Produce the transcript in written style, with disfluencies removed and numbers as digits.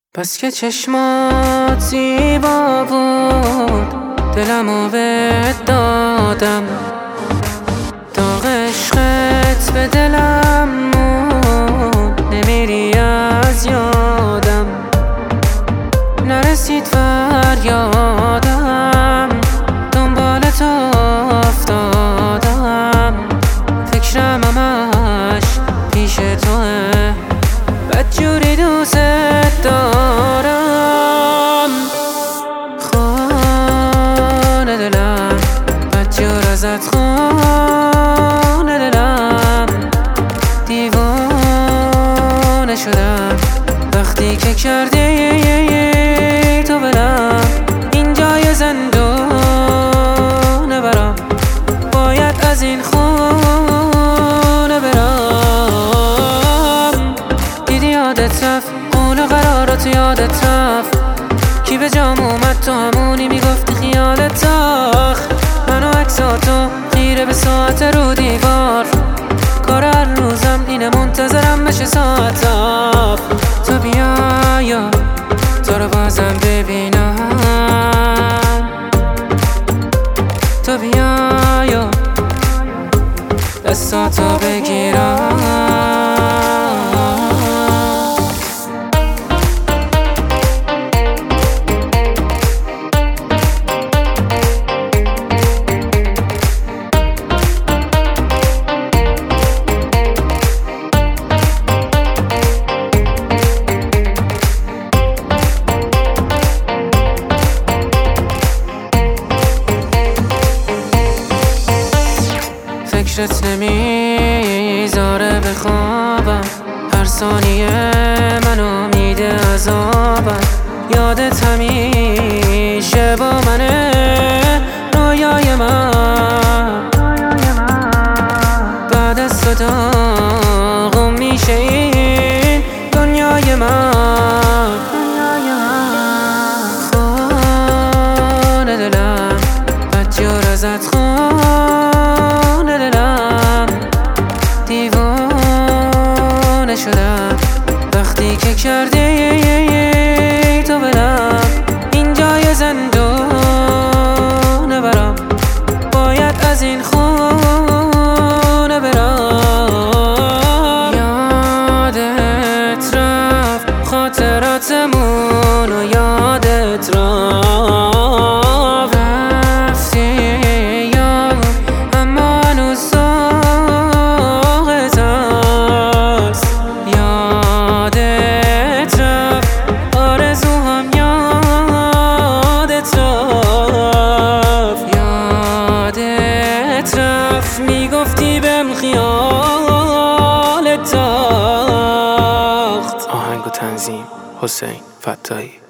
بس که چشمات زیبا بود دلمو بهت دادم، داغ عشقت به دلم موند، نمیری از یادم، نرسید فریادم، دنبال تو افتادم، فکرم همش پیش توه، بدجوری دوست دارم. خانه دلم بدجور ازت، خانه دلم دیوانه شدم وقتی که کردی تو بلم، اینجا یه زندونه برام، باید از این خونه برم. دیدی یادت رفت قول قرارات، یادت رفت کی به جام اومد، تو همونی میگفتی خیالت تاخت، من و عکساتو خیره به ساعت رو دیوار، کار هر روزم اینه منتظرم بشه ساعت آف، تو بیا یا تو رو بازم ببینم، تو بیا یا دستاتو بگیرم. فکرت نمیذاره بخوابم، هر ثانیه منو میده عذابم، یادت همیشه با منه، رویای من بعد از تو داغم میشه این دنیای من. خانه دلم بدجور ازت، خانه دلم دیوانه شدم وقتی که کردی تو بلم، اینجا یه زندونه برام، باید از این خونه برم. یادت رفت خاطراتمون و یادت رفت رفتی یادم، اما هنوز ذوقت هست. یادت رفت آرزوهام، یادت رفت، یادت رفت میگفتی بهم خیالت تاخت. آهنگ و تنظیم حسین فتاحی.